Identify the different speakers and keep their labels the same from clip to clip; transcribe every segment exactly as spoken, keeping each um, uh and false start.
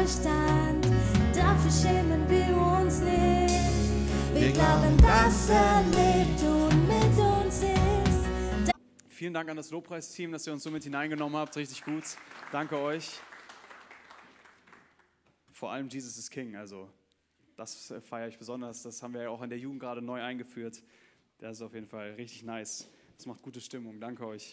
Speaker 1: Verstand, dafür schämen wir uns nicht. Wir glauben, dass er lebt und mit uns ist.
Speaker 2: Vielen Dank an das Lobpreisteam, dass ihr uns so mit hineingenommen habt. Richtig gut. Danke euch. Vor allem Jesus is King, also das feiere ich besonders. Das haben wir ja auch in der Jugend gerade neu eingeführt. Das ist auf jeden Fall richtig nice. Das macht gute Stimmung. Danke euch.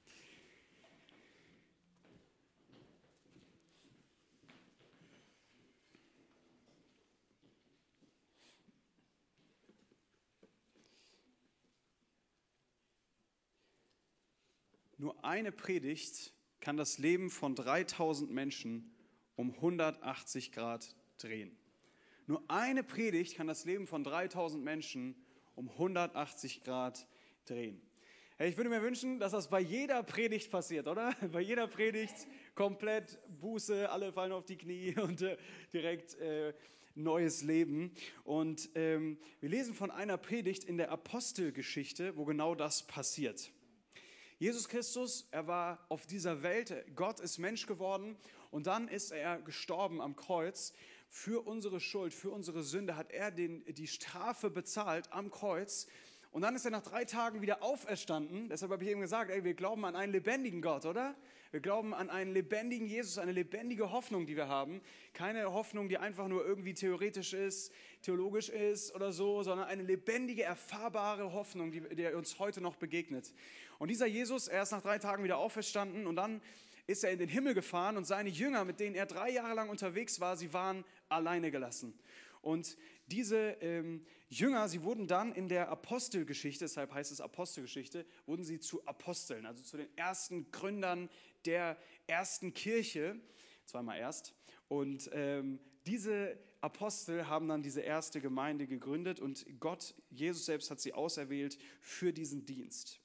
Speaker 2: Nur eine Predigt kann das Leben von dreitausend Menschen um hundertachtzig Grad drehen. Nur eine Predigt kann das Leben von dreitausend Menschen um hundertachtzig Grad drehen. Hey, ich würde mir wünschen, dass das bei jeder Predigt passiert, oder? Bei jeder Predigt komplett Buße, alle fallen auf die Knie und äh, direkt äh, neues Leben. Und ähm, wir lesen von einer Predigt in der Apostelgeschichte, wo genau das passiert. Jesus Christus, er war auf dieser Welt, Gott ist Mensch geworden und dann ist er gestorben am Kreuz. Für unsere Schuld, für unsere Sünde hat er den, die Strafe bezahlt am Kreuz. Und dann ist er nach drei Tagen wieder auferstanden. Deshalb habe ich eben gesagt, ey, wir glauben an einen lebendigen Gott, oder? Wir glauben an einen lebendigen Jesus, eine lebendige Hoffnung, die wir haben. Keine Hoffnung, die einfach nur irgendwie theoretisch ist, theologisch ist oder so, sondern eine lebendige, erfahrbare Hoffnung, die, die uns heute noch begegnet. Und dieser Jesus, er ist nach drei Tagen wieder auferstanden und dann ist er in den Himmel gefahren und seine Jünger, mit denen er drei Jahre lang unterwegs war, sie waren alleine gelassen. Und diese ähm, Jünger, sie wurden dann in der Apostelgeschichte, deshalb heißt es Apostelgeschichte, wurden sie zu Aposteln, also zu den ersten Gründern der ersten Kirche, zweimal erst. Und ähm, diese Apostel haben dann diese erste Gemeinde gegründet und Gott, Jesus selbst hat sie auserwählt für diesen Dienst.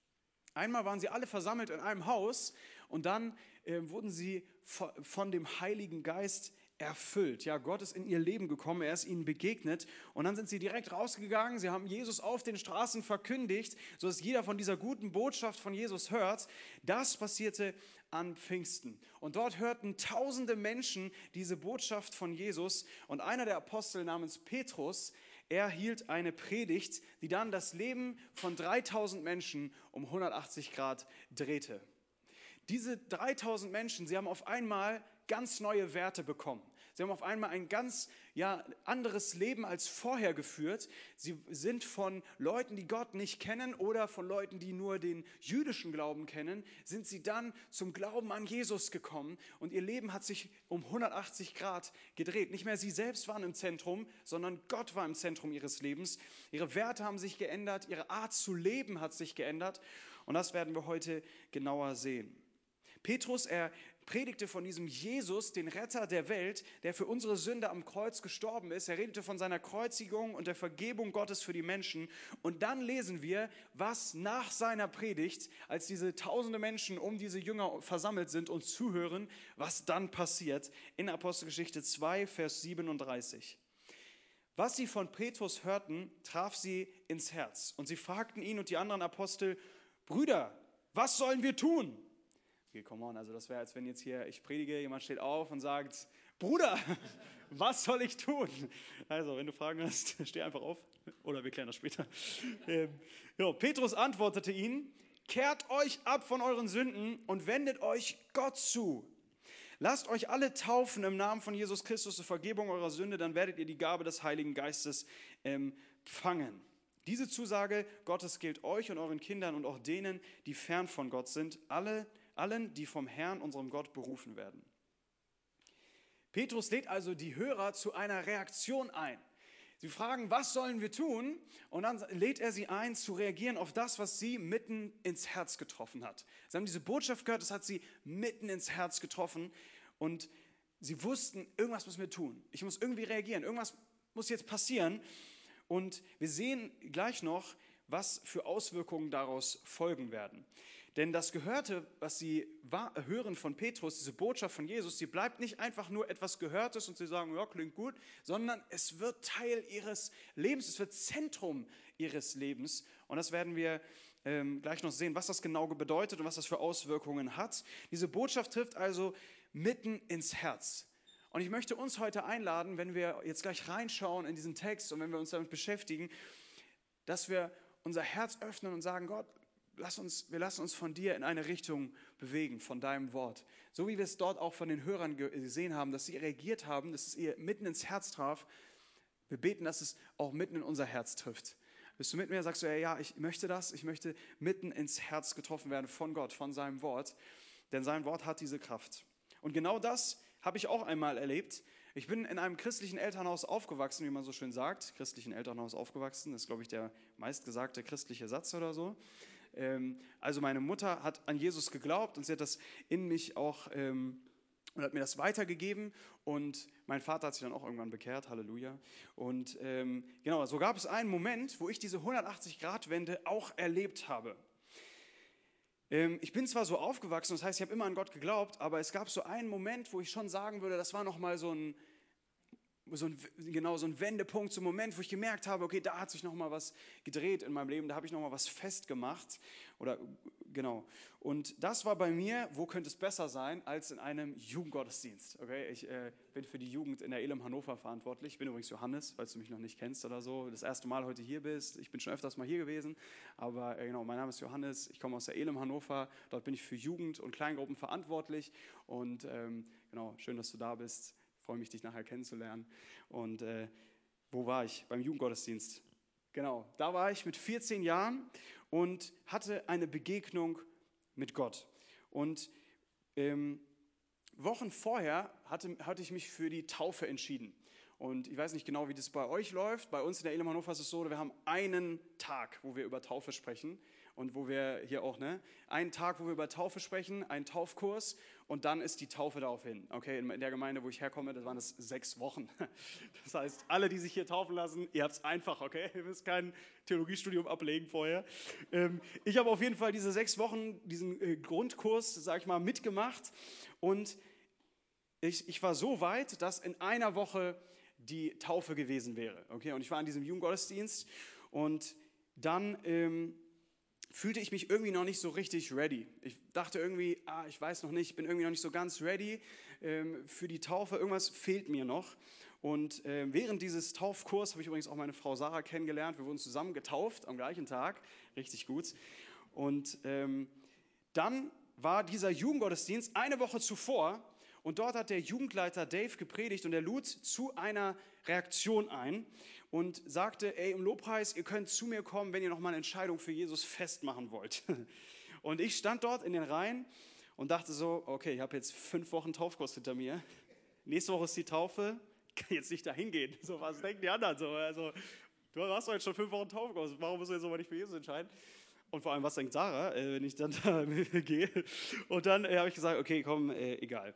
Speaker 2: Einmal waren sie alle versammelt in einem Haus und dann äh, wurden sie von, von dem Heiligen Geist erfüllt. Ja, Gott ist in ihr Leben gekommen, er ist ihnen begegnet und dann sind sie direkt rausgegangen, sie haben Jesus auf den Straßen verkündigt, sodass jeder von dieser guten Botschaft von Jesus hört. Das passierte an Pfingsten und dort hörten tausende Menschen diese Botschaft von Jesus und einer der Apostel namens Petrus, er hielt eine Predigt, die dann das Leben von dreitausend Menschen um hundertachtzig Grad drehte. Diese dreitausend Menschen, sie haben auf einmal ganz neue Werte bekommen. Sie haben auf einmal ein ganz ja, anderes Leben als vorher geführt. Sie sind von Leuten, die Gott nicht kennen oder von Leuten, die nur den jüdischen Glauben kennen, sind sie dann zum Glauben an Jesus gekommen und ihr Leben hat sich um hundertachtzig Grad gedreht. Nicht mehr sie selbst waren im Zentrum, sondern Gott war im Zentrum ihres Lebens. Ihre Werte haben sich geändert, ihre Art zu leben hat sich geändert und das werden wir heute genauer sehen. Petrus, er predigte von diesem Jesus, den Retter der Welt, der für unsere Sünde am Kreuz gestorben ist. Er redete von seiner Kreuzigung und der Vergebung Gottes für die Menschen. Und dann lesen wir, was nach seiner Predigt, als diese tausende Menschen um diese Jünger versammelt sind und zuhören, was dann passiert in Apostelgeschichte zwei, Vers siebenunddreißig. Was sie von Petrus hörten, traf sie ins Herz. Und sie fragten ihn und die anderen Apostel, Brüder, was sollen wir tun? Okay, come on, also das wäre, als wenn jetzt hier, ich predige, jemand steht auf und sagt, Bruder, was soll ich tun? Also, wenn du Fragen hast, steh einfach auf oder wir klären das später. Ähm, ja, Petrus antwortete ihnen, kehrt euch ab von euren Sünden und wendet euch Gott zu. Lasst euch alle taufen im Namen von Jesus Christus zur Vergebung eurer Sünde, dann werdet ihr die Gabe des Heiligen Geistes empfangen. Diese Zusage Gottes gilt euch und euren Kindern und auch denen, die fern von Gott sind, alle allen, die vom Herrn, unserem Gott, berufen werden. Petrus lädt also die Hörer zu einer Reaktion ein. Sie fragen, was sollen wir tun? Und dann lädt er sie ein, zu reagieren auf das, was sie mitten ins Herz getroffen hat. Sie haben diese Botschaft gehört, das hat sie mitten ins Herz getroffen. Und sie wussten, irgendwas müssen wir tun. Ich muss irgendwie reagieren, irgendwas muss jetzt passieren. Und wir sehen gleich noch, was für Auswirkungen daraus folgen werden. Denn das Gehörte, was sie hören von Petrus, diese Botschaft von Jesus, sie bleibt nicht einfach nur etwas Gehörtes und sie sagen, ja, klingt gut, sondern es wird Teil ihres Lebens, es wird Zentrum ihres Lebens. Und das werden wir ähm, gleich noch sehen, was das genau bedeutet und was das für Auswirkungen hat. Diese Botschaft trifft also mitten ins Herz. Und ich möchte uns heute einladen, wenn wir jetzt gleich reinschauen in diesen Text und wenn wir uns damit beschäftigen, dass wir unser Herz öffnen und sagen, Gott, lass uns, wir lassen uns von dir in eine Richtung bewegen, von deinem Wort. So wie wir es dort auch von den Hörern gesehen haben, dass sie reagiert haben, dass es ihr mitten ins Herz traf. Wir beten, dass es auch mitten in unser Herz trifft. Bist du mit mir? Sagst du, ja, ja, ich möchte das. Ich möchte mitten ins Herz getroffen werden von Gott, von seinem Wort. Denn sein Wort hat diese Kraft. Und genau das habe ich auch einmal erlebt. Ich bin in einem christlichen Elternhaus aufgewachsen, wie man so schön sagt. Christlichen Elternhaus aufgewachsen, das ist, glaube ich, der meistgesagte christliche Satz oder so. Also meine Mutter hat an Jesus geglaubt und sie hat das in mich auch, ähm, und hat mir das weitergegeben. Und mein Vater hat sich dann auch irgendwann bekehrt, Halleluja. Und ähm, genau, so gab es einen Moment, wo ich diese hundertachtzig-Grad-Wende auch erlebt habe. Ähm, ich bin zwar so aufgewachsen, das heißt, ich habe immer an Gott geglaubt, aber es gab so einen Moment, wo ich schon sagen würde, das war nochmal so ein, so ein, genau, so ein Wendepunkt, so ein Moment, wo ich gemerkt habe, okay, da hat sich nochmal was gedreht in meinem Leben, da habe ich nochmal was festgemacht. Oder genau. Und das war bei mir, wo könnte es besser sein, als in einem Jugendgottesdienst. Okay? Ich äh, bin für die Jugend in der Elim Hannover verantwortlich. Ich bin übrigens Johannes, falls du mich noch nicht kennst oder so, das erste Mal heute hier bist. Ich bin schon öfters mal hier gewesen, aber äh, genau, mein Name ist Johannes. Ich komme aus der Elim Hannover. Dort bin ich für Jugend und Kleingruppen verantwortlich. Und ähm, genau, schön, dass du da bist. Ich freue mich, dich nachher kennenzulernen. Und äh, wo war ich? Beim Jugendgottesdienst. Genau, da war ich mit vierzehn Jahren und hatte eine Begegnung mit Gott. Und ähm, Wochen vorher hatte, hatte ich mich für die Taufe entschieden. Und ich weiß nicht genau, wie das bei euch läuft. Bei uns in der Elim Hannover ist es so, wir haben einen Tag, wo wir über Taufe sprechen. Und wo wir hier auch, ne? Einen Tag, wo wir über Taufe sprechen, einen Taufkurs und dann ist die Taufe daraufhin. Okay, in der Gemeinde, wo ich herkomme, das waren es sechs Wochen. Das heißt, alle, die sich hier taufen lassen, ihr habt es einfach, okay? Ihr müsst kein Theologiestudium ablegen vorher. Ähm, ich habe auf jeden Fall diese sechs Wochen, diesen äh, Grundkurs, sag ich mal, mitgemacht und ich, ich war so weit, dass in einer Woche die Taufe gewesen wäre. Okay, und ich war an diesem Jugendgottesdienst und dann ähm, fühlte ich mich irgendwie noch nicht so richtig ready. Ich dachte irgendwie, ah, ich weiß noch nicht, ich bin irgendwie noch nicht so ganz ready ähm, für die Taufe. Irgendwas fehlt mir noch. Und äh, während dieses Taufkurs habe ich übrigens auch meine Frau Sarah kennengelernt. Wir wurden zusammen getauft am gleichen Tag. Richtig gut. Und ähm, dann war dieser Jugendgottesdienst eine Woche zuvor. Und dort hat der Jugendleiter Dave gepredigt und er lud zu einer Reaktion ein und sagte, ey, im Lobpreis, ihr könnt zu mir kommen, wenn ihr noch mal eine Entscheidung für Jesus festmachen wollt. Und ich stand dort in den Reihen und dachte so, okay, ich habe jetzt fünf Wochen Taufkurs hinter mir. Nächste Woche ist die Taufe, kann jetzt nicht dahin gehen. So, was denken die anderen so? Also, du hast doch jetzt schon fünf Wochen Taufkurs, warum musst du jetzt aber nicht für Jesus entscheiden? Und vor allem, was denkt Sarah, äh, wenn ich dann da gehe? Und dann äh, habe ich gesagt, okay, komm, äh, egal.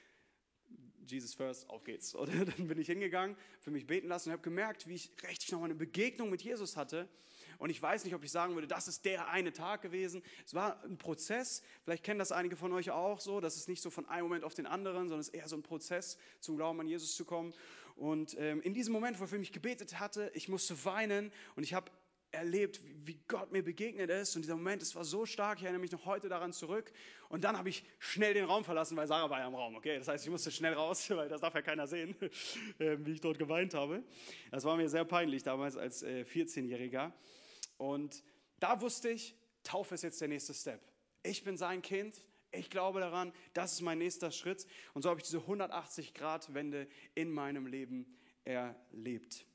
Speaker 2: Jesus first, auf geht's. Und dann bin ich hingegangen, für mich beten lassen und habe gemerkt, wie ich richtig nochmal eine Begegnung mit Jesus hatte. Und ich weiß nicht, ob ich sagen würde, das ist der eine Tag gewesen. Es war ein Prozess, vielleicht kennen das einige von euch auch so, das ist nicht so von einem Moment auf den anderen, sondern es ist eher so ein Prozess, zum Glauben an Jesus zu kommen. Und ähm, in diesem Moment, wo er für mich gebetet hatte, ich musste weinen und ich habe erlebt, wie Gott mir begegnet ist und dieser Moment, es war so stark, ich erinnere mich noch heute daran zurück und dann habe ich schnell den Raum verlassen, weil Sarah war ja im Raum, okay, das heißt, ich musste schnell raus, weil das darf ja keiner sehen, wie ich dort geweint habe. Das war mir sehr peinlich damals als vierzehnjähriger und da wusste ich, Taufe ist jetzt der nächste Step. Ich bin sein Kind, ich glaube daran, das ist mein nächster Schritt und so habe ich diese hundertachtzig-Grad-Wende in meinem Leben erlebt.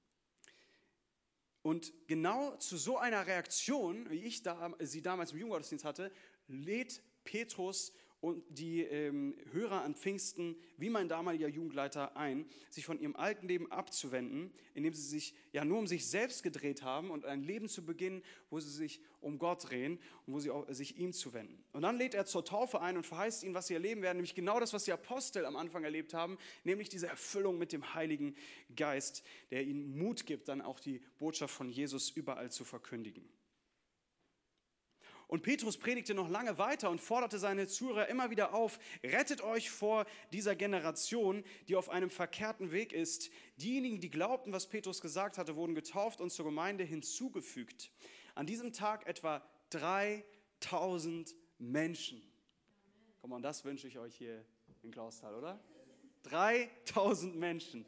Speaker 2: Und genau zu so einer Reaktion, wie ich da, sie damals im Jugendgottesdienst hatte, lädt Petrus und die ähm, Hörer an Pfingsten, wie mein damaliger Jugendleiter, ein, sich von ihrem alten Leben abzuwenden, indem sie sich ja nur um sich selbst gedreht haben und ein Leben zu beginnen, wo sie sich um Gott drehen und wo sie auch, sich ihm zuwenden. Und dann lädt er zur Taufe ein und verheißt ihnen, was sie erleben werden, nämlich genau das, was die Apostel am Anfang erlebt haben, nämlich diese Erfüllung mit dem Heiligen Geist, der ihnen Mut gibt, dann auch die Botschaft von Jesus überall zu verkündigen. Und Petrus predigte noch lange weiter und forderte seine Zuhörer immer wieder auf, rettet euch vor dieser Generation, die auf einem verkehrten Weg ist. Diejenigen, die glaubten, was Petrus gesagt hatte, wurden getauft und zur Gemeinde hinzugefügt. An diesem Tag etwa dreitausend Menschen. Komm mal, das wünsche ich euch hier in Clausthal, oder? dreitausend Menschen.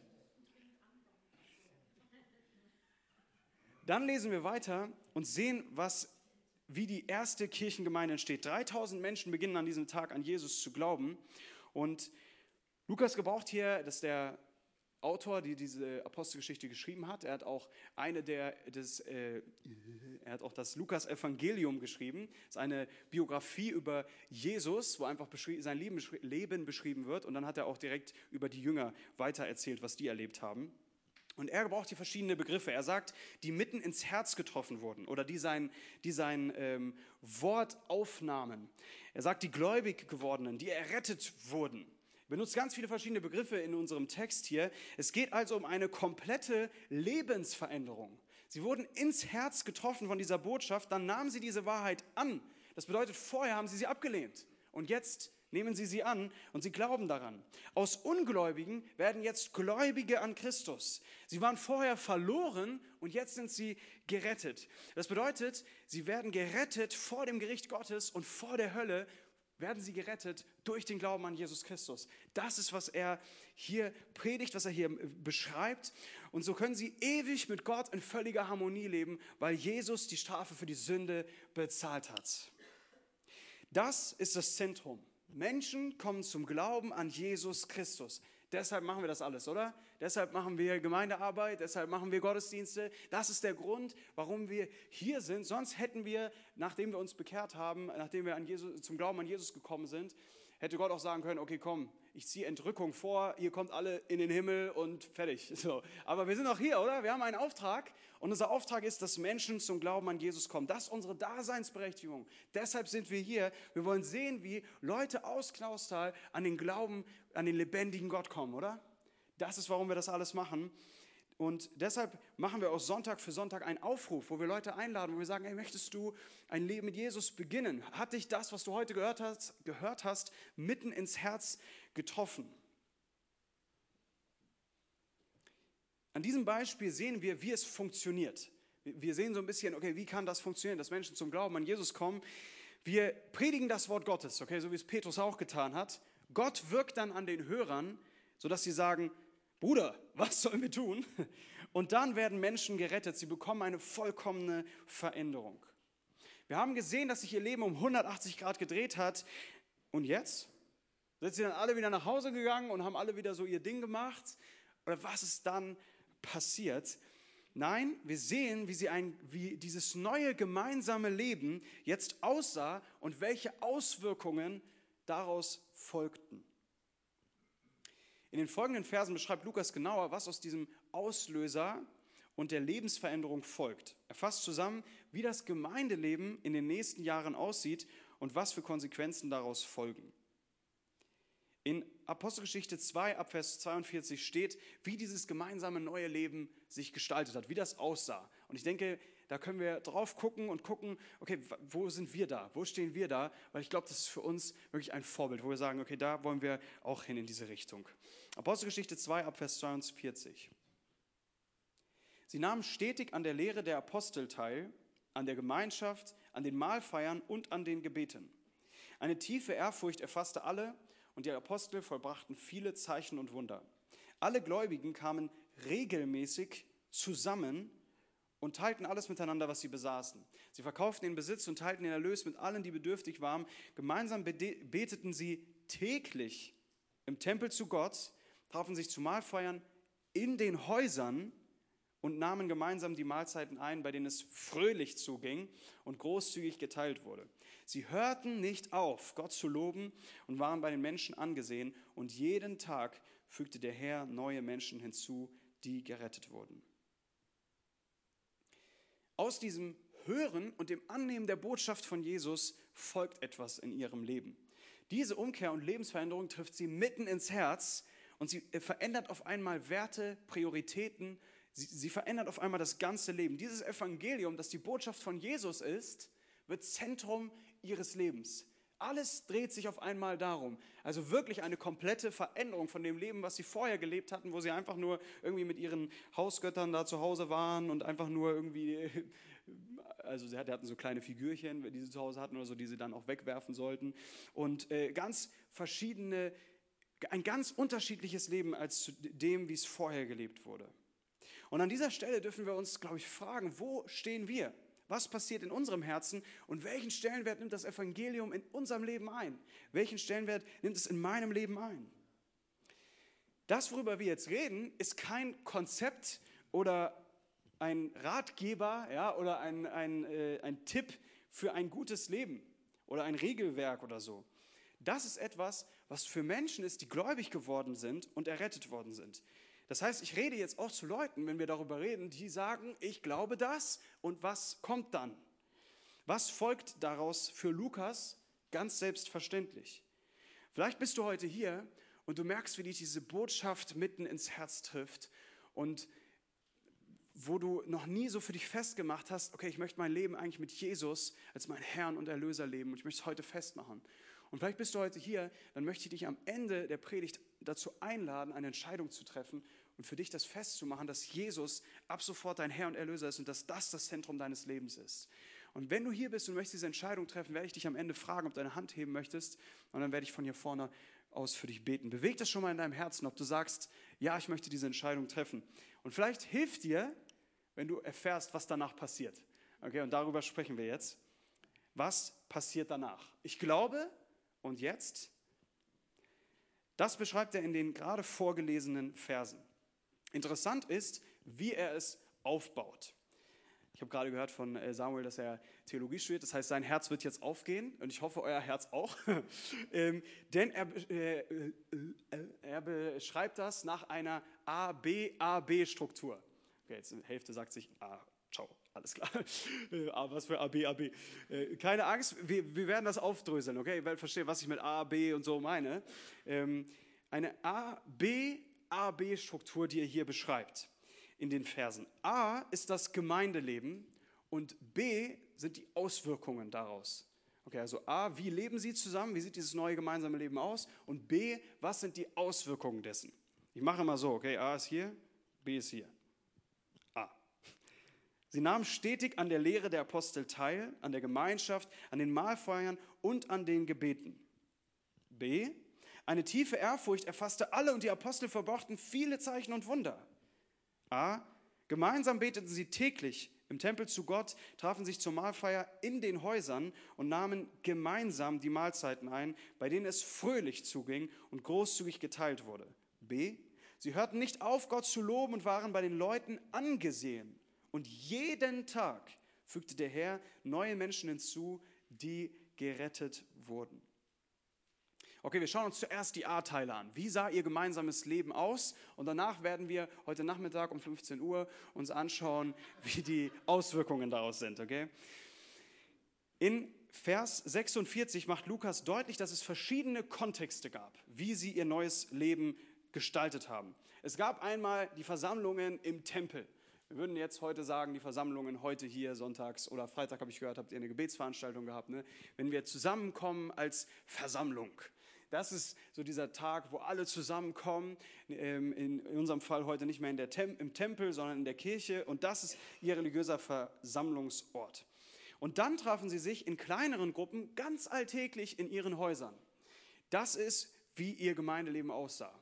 Speaker 2: Dann lesen wir weiter und sehen, was, wie die erste Kirchengemeinde entsteht. dreitausend Menschen beginnen an diesem Tag an Jesus zu glauben. Und Lukas gebraucht hier, das ist der Autor, der diese Apostelgeschichte geschrieben hat. Er hat auch eine der, des, äh, er hat auch das Lukas-Evangelium geschrieben. Das ist eine Biografie über Jesus, wo einfach beschrie- sein Leben, beschri- Leben beschrieben wird. Und dann hat er auch direkt über die Jünger weitererzählt, was die erlebt haben. Und er gebraucht hier verschiedene Begriffe. Er sagt, die mitten ins Herz getroffen wurden oder die sein, die sein ähm, Wort aufnahmen. Er sagt, die gläubig gewordenen, die errettet wurden. Er benutzt ganz viele verschiedene Begriffe in unserem Text hier. Es geht also um eine komplette Lebensveränderung. Sie wurden ins Herz getroffen von dieser Botschaft, dann nahmen sie diese Wahrheit an. Das bedeutet, vorher haben sie sie abgelehnt und jetzt nehmen sie sie an und sie glauben daran. Aus Ungläubigen werden jetzt Gläubige an Christus. Sie waren vorher verloren und jetzt sind sie gerettet. Das bedeutet, sie werden gerettet vor dem Gericht Gottes und vor der Hölle werden sie gerettet durch den Glauben an Jesus Christus. Das ist, was er hier predigt, was er hier beschreibt. Und so können sie ewig mit Gott in völliger Harmonie leben, weil Jesus die Strafe für die Sünde bezahlt hat. Das ist das Zentrum. Menschen kommen zum Glauben an Jesus Christus. Deshalb machen wir das alles, oder? Deshalb machen wir Gemeindearbeit, deshalb machen wir Gottesdienste. Das ist der Grund, warum wir hier sind. Sonst hätten wir, nachdem wir uns bekehrt haben, nachdem wir an Jesus, zum Glauben an Jesus gekommen sind, hätte Gott auch sagen können, okay, komm, ich ziehe Entrückung vor, ihr kommt alle in den Himmel und fertig. So. Aber wir sind auch hier, oder? Wir haben einen Auftrag und unser Auftrag ist, dass Menschen zum Glauben an Jesus kommen. Das ist unsere Daseinsberechtigung. Deshalb sind wir hier. Wir wollen sehen, wie Leute aus Clausthal an den Glauben, an den lebendigen Gott kommen, oder? Das ist, warum wir das alles machen. Und deshalb machen wir auch Sonntag für Sonntag einen Aufruf, wo wir Leute einladen, wo wir sagen, hey, möchtest du ein Leben mit Jesus beginnen? Hat dich das, was du heute gehört hast, gehört hast, mitten ins Herz getroffen? An diesem Beispiel sehen wir, wie es funktioniert. Wir sehen so ein bisschen, okay, wie kann das funktionieren, dass Menschen zum Glauben an Jesus kommen? Wir predigen das Wort Gottes, okay, so wie es Petrus auch getan hat. Gott wirkt dann an den Hörern, sodass sie sagen, Bruder, was sollen wir tun? Und dann werden Menschen gerettet. Sie bekommen eine vollkommene Veränderung. Wir haben gesehen, dass sich ihr Leben um hundertachtzig Grad gedreht hat. Und jetzt? Sind sie dann alle wieder nach Hause gegangen und haben alle wieder so ihr Ding gemacht? Oder was ist dann passiert? Nein, wir sehen, wie, sie ein, wie dieses neue gemeinsame Leben jetzt aussah und welche Auswirkungen daraus folgten. In den folgenden Versen beschreibt Lukas genauer, was aus diesem Auslöser und der Lebensveränderung folgt. Er fasst zusammen, wie das Gemeindeleben in den nächsten Jahren aussieht und was für Konsequenzen daraus folgen. In Apostelgeschichte zwei, ab Vers zweiundvierzig steht, wie dieses gemeinsame neue Leben sich gestaltet hat, wie das aussah. Und ich denke, da können wir drauf gucken und gucken, okay, wo sind wir da? Wo stehen wir da? Weil ich glaube, das ist für uns wirklich ein Vorbild, wo wir sagen, okay, da wollen wir auch hin in diese Richtung. Apostelgeschichte zwei, ab Vers zweiundvierzig. Sie nahmen stetig an der Lehre der Apostel teil, an der Gemeinschaft, an den Mahlfeiern und an den Gebeten. Eine tiefe Ehrfurcht erfasste alle und die Apostel vollbrachten viele Zeichen und Wunder. Alle Gläubigen kamen regelmäßig zusammen und teilten alles miteinander, was sie besaßen. Sie verkauften den Besitz und teilten den Erlös mit allen, die bedürftig waren. Gemeinsam beteten sie täglich im Tempel zu Gott, trafen sich zu Mahlfeiern in den Häusern und nahmen gemeinsam die Mahlzeiten ein, bei denen es fröhlich zuging und großzügig geteilt wurde. Sie hörten nicht auf, Gott zu loben und waren bei den Menschen angesehen. Und jeden Tag fügte der Herr neue Menschen hinzu, die gerettet wurden. Aus diesem Hören und dem Annehmen der Botschaft von Jesus folgt etwas in ihrem Leben. Diese Umkehr und Lebensveränderung trifft sie mitten ins Herz und sie verändert auf einmal Werte, Prioritäten. Sie, sie verändert auf einmal das ganze Leben. Dieses Evangelium, das die Botschaft von Jesus ist, wird Zentrum ihres Lebens. Alles dreht sich auf einmal darum. Also wirklich eine komplette Veränderung von dem Leben, was sie vorher gelebt hatten, wo sie einfach nur irgendwie mit ihren Hausgöttern da zu Hause waren und einfach nur irgendwie, also sie hatten so kleine Figürchen, die sie zu Hause hatten oder so, die sie dann auch wegwerfen sollten. Und äh, ganz verschiedene Ein ganz unterschiedliches Leben als zu dem, wie es vorher gelebt wurde. Und an dieser Stelle dürfen wir uns, glaube ich, fragen, wo stehen wir? Was passiert in unserem Herzen und welchen Stellenwert nimmt das Evangelium in unserem Leben ein? Welchen Stellenwert nimmt es in meinem Leben ein? Das, worüber wir jetzt reden, ist kein Konzept oder ein Ratgeber, ja, oder ein, ein, äh, ein Tipp für ein gutes Leben oder ein Regelwerk oder so. Das ist etwas, was für Menschen ist, die gläubig geworden sind und errettet worden sind. Das heißt, ich rede jetzt auch zu Leuten, wenn wir darüber reden, die sagen, ich glaube das und was kommt dann? Was folgt daraus für Lukas? Ganz selbstverständlich. Vielleicht bist du heute hier und du merkst, wie dich diese Botschaft mitten ins Herz trifft und wo du noch nie so für dich festgemacht hast, okay, ich möchte mein Leben eigentlich mit Jesus als mein Herrn und Erlöser leben und ich möchte es heute festmachen. Und vielleicht bist du heute hier, dann möchte ich dich am Ende der Predigt dazu einladen, eine Entscheidung zu treffen und für dich das festzumachen, dass Jesus ab sofort dein Herr und Erlöser ist und dass das das Zentrum deines Lebens ist. Und wenn du hier bist und möchtest diese Entscheidung treffen, werde ich dich am Ende fragen, ob du deine Hand heben möchtest und dann werde ich von hier vorne aus für dich beten. Beweg das schon mal in deinem Herzen, ob du sagst, ja, ich möchte diese Entscheidung treffen. Und vielleicht hilft dir, wenn du erfährst, was danach passiert. Okay, und darüber sprechen wir jetzt. Was passiert danach? Ich glaube, und jetzt, das beschreibt er in den gerade vorgelesenen Versen. Interessant ist, wie er es aufbaut. Ich habe gerade gehört von Samuel, dass er Theologie studiert. Das heißt, sein Herz wird jetzt aufgehen und ich hoffe, euer Herz auch. ähm, denn er, äh, äh, er beschreibt das nach einer A B A B-Struktur. Okay, jetzt die Hälfte sagt sich, ah, ciao, alles klar. ah, was für A B A B. Äh, keine Angst, wir, wir werden das aufdröseln, okay? Ihr werdet verstehen, was ich mit A, B und so meine. Ähm, eine A B A B-Struktur, die er hier beschreibt in den Versen. A ist das Gemeindeleben und B sind die Auswirkungen daraus. Okay, also A, wie leben sie zusammen? Wie sieht dieses neue gemeinsame Leben aus? Und B, was sind die Auswirkungen dessen? Ich mache mal so, okay, A ist hier, B ist hier. A. Sie nahmen stetig an der Lehre der Apostel teil, an der Gemeinschaft, an den Mahlfeiern und an den Gebeten. B. Eine tiefe Ehrfurcht erfasste alle und die Apostel verbrachten viele Zeichen und Wunder. A. Gemeinsam beteten sie täglich im Tempel zu Gott, trafen sich zur Mahlfeier in den Häusern und nahmen gemeinsam die Mahlzeiten ein, bei denen es fröhlich zuging und großzügig geteilt wurde. B. Sie hörten nicht auf, Gott zu loben und waren bei den Leuten angesehen. Und jeden Tag fügte der Herr neue Menschen hinzu, die gerettet wurden. Okay, wir schauen uns zuerst die A-Teile an. Wie sah ihr gemeinsames Leben aus? Und danach werden wir heute Nachmittag um fünfzehn Uhr uns anschauen, wie die Auswirkungen daraus sind. Okay? In Vers sechsundvierzig macht Lukas deutlich, dass es verschiedene Kontexte gab, wie sie ihr neues Leben gestaltet haben. Es gab einmal die Versammlungen im Tempel. Wir würden jetzt heute sagen, die Versammlungen heute hier, sonntags oder Freitag, habe ich gehört, habt ihr eine Gebetsveranstaltung gehabt. Ne? Wenn wir zusammenkommen als Versammlung. Das ist so dieser Tag, wo alle zusammenkommen, ähm, in, in unserem Fall heute nicht mehr in der Tem- im Tempel, sondern in der Kirche. Und das ist ihr religiöser Versammlungsort. Und dann trafen sie sich in kleineren Gruppen ganz alltäglich in ihren Häusern. Das ist, wie ihr Gemeindeleben aussah.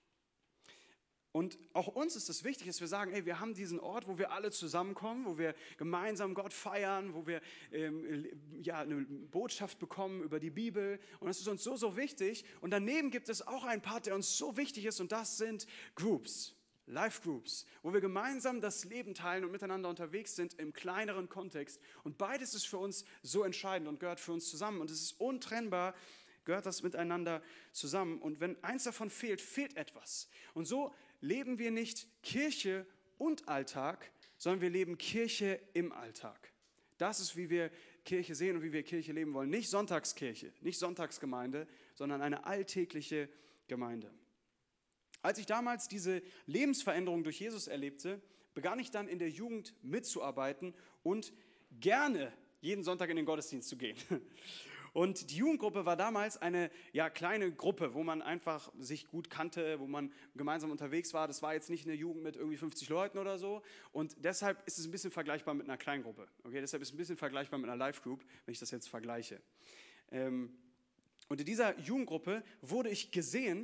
Speaker 2: Und auch uns ist es wichtig, dass wir sagen, ey, wir haben diesen Ort, wo wir alle zusammenkommen, wo wir gemeinsam Gott feiern, wo wir ähm, ja, eine Botschaft bekommen über die Bibel. Und das ist uns so, so wichtig. Und daneben gibt es auch einen Part, der uns so wichtig ist, und das sind Groups, Life-Groups, wo wir gemeinsam das Leben teilen und miteinander unterwegs sind im kleineren Kontext. Und beides ist für uns so entscheidend und gehört für uns zusammen. Und es ist untrennbar, gehört das miteinander zusammen. Und wenn eins davon fehlt, fehlt etwas. Und so leben wir nicht Kirche und Alltag, sondern wir leben Kirche im Alltag. Das ist, wie wir Kirche sehen und wie wir Kirche leben wollen. Nicht Sonntagskirche, nicht Sonntagsgemeinde, sondern eine alltägliche Gemeinde. Als ich damals diese Lebensveränderung durch Jesus erlebte, begann ich dann in der Jugend mitzuarbeiten und gerne jeden Sonntag in den Gottesdienst zu gehen. Und die Jugendgruppe war damals eine ja, kleine Gruppe, wo man einfach sich gut kannte, wo man gemeinsam unterwegs war. Das war jetzt nicht eine Jugend mit irgendwie fünfzig Leuten oder so. Und deshalb ist es ein bisschen vergleichbar mit einer Kleingruppe. Okay? Deshalb ist es ein bisschen vergleichbar mit einer Live-Group, wenn ich das jetzt vergleiche. Ähm, und in dieser Jugendgruppe wurde ich gesehen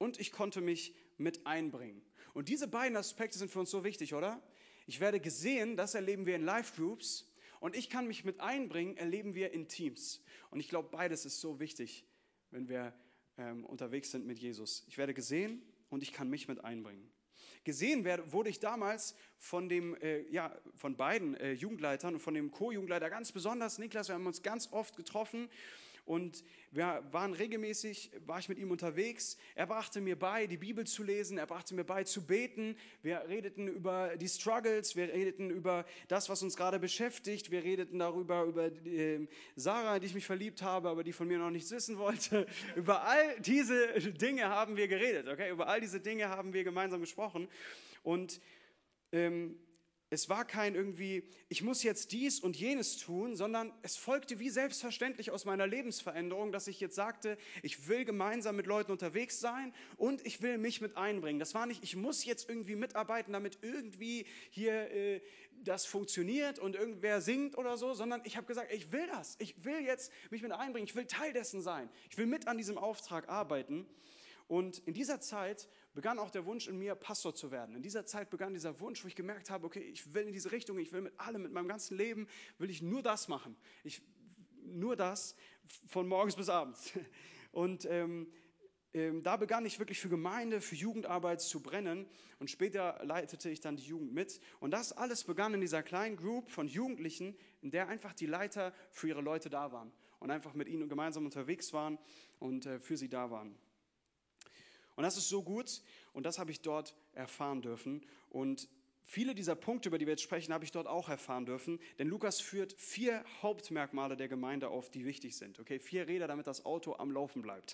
Speaker 2: und ich konnte mich mit einbringen. Und diese beiden Aspekte sind für uns so wichtig, oder? Ich werde gesehen, das erleben wir in Live-Groups, und ich kann mich mit einbringen, erleben wir in Teams. Und ich glaube, beides ist so wichtig, wenn wir ähm, unterwegs sind mit Jesus. Ich werde gesehen und ich kann mich mit einbringen. Gesehen werde, wurde ich damals von, dem, äh, ja, von beiden äh, Jugendleitern und von dem Co-Jugendleiter ganz besonders, Niklas. Wir haben uns ganz oft getroffen und wir waren regelmäßig, war ich mit ihm unterwegs. Er brachte mir bei, die Bibel zu lesen, er brachte mir bei, zu beten. Wir redeten über die Struggles, wir redeten über das, was uns gerade beschäftigt. Wir redeten darüber, über äh, Sarah, in die ich mich verliebt habe, aber die von mir noch nichts wissen wollte. Über all diese Dinge haben wir geredet, okay? Über all diese Dinge haben wir gemeinsam gesprochen. Und ähm, es war kein irgendwie, ich muss jetzt dies und jenes tun, sondern es folgte wie selbstverständlich aus meiner Lebensveränderung, dass ich jetzt sagte, ich will gemeinsam mit Leuten unterwegs sein und ich will mich mit einbringen. Das war nicht, ich muss jetzt irgendwie mitarbeiten, damit irgendwie hier äh, das funktioniert und irgendwer singt oder so, sondern ich habe gesagt, ich will das. Ich will jetzt mich mit einbringen, ich will Teil dessen sein. Ich will mit an diesem Auftrag arbeiten. Und in dieser Zeit begann auch der Wunsch in mir, Pastor zu werden. In dieser Zeit begann dieser Wunsch, wo ich gemerkt habe, okay, ich will in diese Richtung, ich will mit allem, mit meinem ganzen Leben, will ich nur das machen. Ich, nur das, von morgens bis abends. Und ähm, ähm, da begann ich wirklich für Gemeinde, für Jugendarbeit zu brennen. Und später leitete ich dann die Jugend mit. Und das alles begann in dieser kleinen Group von Jugendlichen, in der einfach die Leiter für ihre Leute da waren. Und einfach mit ihnen gemeinsam unterwegs waren und äh, für sie da waren. Und das ist so gut und das habe ich dort erfahren dürfen. Und viele dieser Punkte, über die wir jetzt sprechen, habe ich dort auch erfahren dürfen. Denn Lukas führt vier Hauptmerkmale der Gemeinde auf, die wichtig sind. Okay, vier Räder, damit das Auto am Laufen bleibt.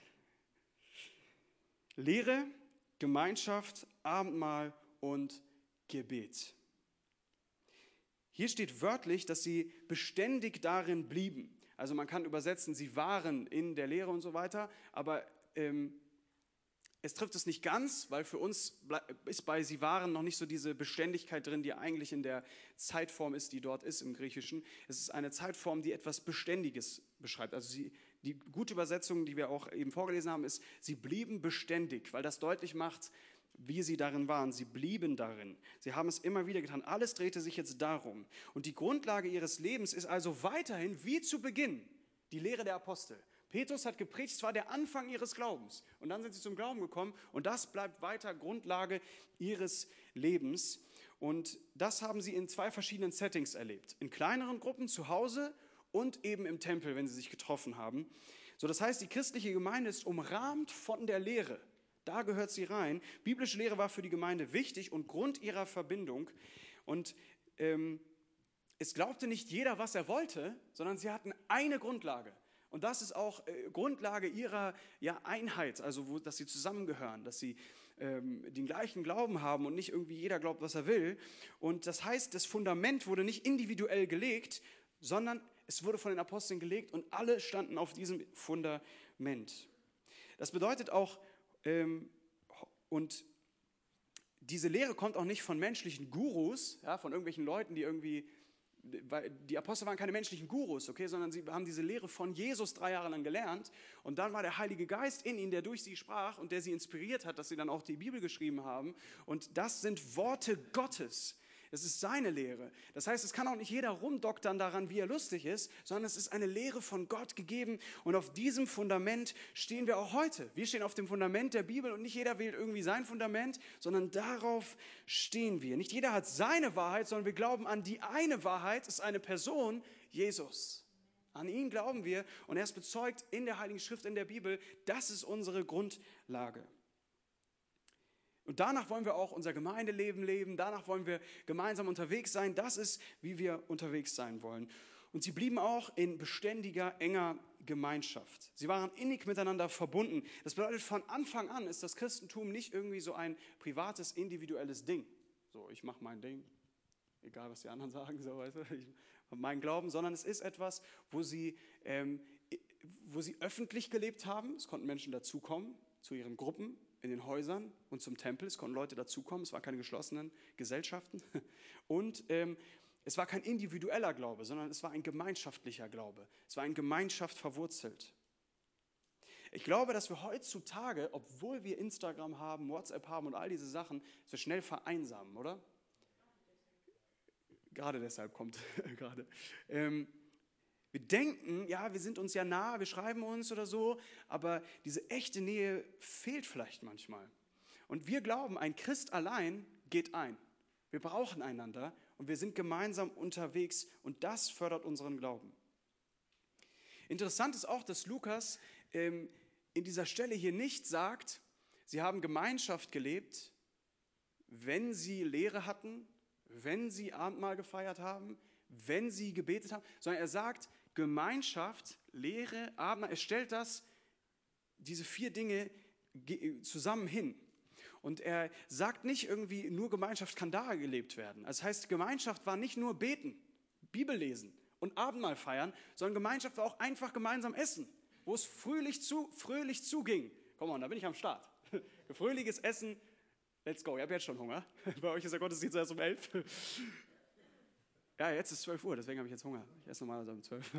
Speaker 2: Lehre, Gemeinschaft, Abendmahl und Gebet. Hier steht wörtlich, dass sie beständig darin blieben. Also man kann übersetzen, sie waren in der Lehre und so weiter, aber ähm, es trifft es nicht ganz, weil für uns ist bei sie waren noch nicht so diese Beständigkeit drin, die eigentlich in der Zeitform ist, die dort ist im Griechischen. Es ist eine Zeitform, die etwas Beständiges beschreibt. Also sie, die gute Übersetzung, die wir auch eben vorgelesen haben, ist, sie blieben beständig, weil das deutlich macht, wie sie darin waren. Sie blieben darin. Sie haben es immer wieder getan. Alles drehte sich jetzt darum. Und die Grundlage ihres Lebens ist also weiterhin wie zu Beginn die Lehre der Apostel. Petrus hat gepredigt, es war der Anfang ihres Glaubens. Und dann sind sie zum Glauben gekommen und das bleibt weiter Grundlage ihres Lebens. Und das haben sie in zwei verschiedenen Settings erlebt. In kleineren Gruppen zu Hause und eben im Tempel, wenn sie sich getroffen haben. So, das heißt, die christliche Gemeinde ist umrahmt von der Lehre. Da gehört sie rein. Biblische Lehre war für die Gemeinde wichtig und Grund ihrer Verbindung. Und ähm, es glaubte nicht jeder, was er wollte, sondern sie hatten eine Grundlage. Und das ist auch äh, Grundlage ihrer ja, Einheit, also wo, dass sie zusammengehören, dass sie ähm, den gleichen Glauben haben und nicht irgendwie jeder glaubt, was er will. Und das heißt, das Fundament wurde nicht individuell gelegt, sondern es wurde von den Aposteln gelegt und alle standen auf diesem Fundament. Das bedeutet auch, ähm, und diese Lehre kommt auch nicht von menschlichen Gurus, ja, von irgendwelchen Leuten, die irgendwie... Weil die Apostel waren keine menschlichen Gurus, okay, sondern sie haben diese Lehre von Jesus drei Jahre lang gelernt und dann war der Heilige Geist in ihnen, der durch sie sprach und der sie inspiriert hat, dass sie dann auch die Bibel geschrieben haben und das sind Worte Gottes. Es ist seine Lehre. Das heißt, es kann auch nicht jeder rumdoktern daran, wie er lustig ist, sondern es ist eine Lehre von Gott gegeben und auf diesem Fundament stehen wir auch heute. Wir stehen auf dem Fundament der Bibel und nicht jeder wählt irgendwie sein Fundament, sondern darauf stehen wir. Nicht jeder hat seine Wahrheit, sondern wir glauben an die eine Wahrheit, ist eine Person, Jesus. An ihn glauben wir und er ist bezeugt in der Heiligen Schrift, in der Bibel. Das ist unsere Grundlage. Und danach wollen wir auch unser Gemeindeleben leben, danach wollen wir gemeinsam unterwegs sein. Das ist, wie wir unterwegs sein wollen. Und sie blieben auch in beständiger, enger Gemeinschaft. Sie waren innig miteinander verbunden. Das bedeutet, von Anfang an ist das Christentum nicht irgendwie so ein privates, individuelles Ding. So, ich mache mein Ding, egal was die anderen sagen, so, weißt du, ich habe meinen Glauben, sondern es ist etwas, wo sie, ähm, wo sie öffentlich gelebt haben. Es konnten Menschen dazukommen zu ihren Gruppen, in den Häusern und zum Tempel. Es konnten Leute dazukommen, es waren keine geschlossenen Gesellschaften. Und ähm, es war kein individueller Glaube, sondern es war ein gemeinschaftlicher Glaube. Es war in Gemeinschaft verwurzelt. Ich glaube, dass wir heutzutage, obwohl wir Instagram haben, WhatsApp haben und all diese Sachen, dass wir schnell vereinsamen, oder? Gerade deshalb kommt gerade. Ähm, wir denken, ja, wir sind uns ja nah, wir schreiben uns oder so, aber diese echte Nähe fehlt vielleicht manchmal. Und wir glauben, ein Christ allein geht ein. Wir brauchen einander und wir sind gemeinsam unterwegs und das fördert unseren Glauben. Interessant ist auch, dass Lukas ähm, in dieser Stelle hier nicht sagt, sie haben Gemeinschaft gelebt, wenn sie Lehre hatten, wenn sie Abendmahl gefeiert haben, wenn sie gebetet haben, sondern er sagt Gemeinschaft, Lehre, Abendmahl. Er stellt das, diese vier Dinge zusammen hin. Und er sagt nicht irgendwie, nur Gemeinschaft kann da gelebt werden. Das heißt, Gemeinschaft war nicht nur beten, Bibel lesen und Abendmahl feiern, sondern Gemeinschaft war auch einfach gemeinsam essen, wo es fröhlich, zu, fröhlich zuging. Komm mal, da bin ich am Start. Fröhliches Essen, let's go. Ihr habt jetzt schon Hunger. Bei euch ist der Gottesdienst erst um elf. Ja, jetzt ist zwölf Uhr, deswegen habe ich jetzt Hunger. Ich esse normalerweise um zwölf.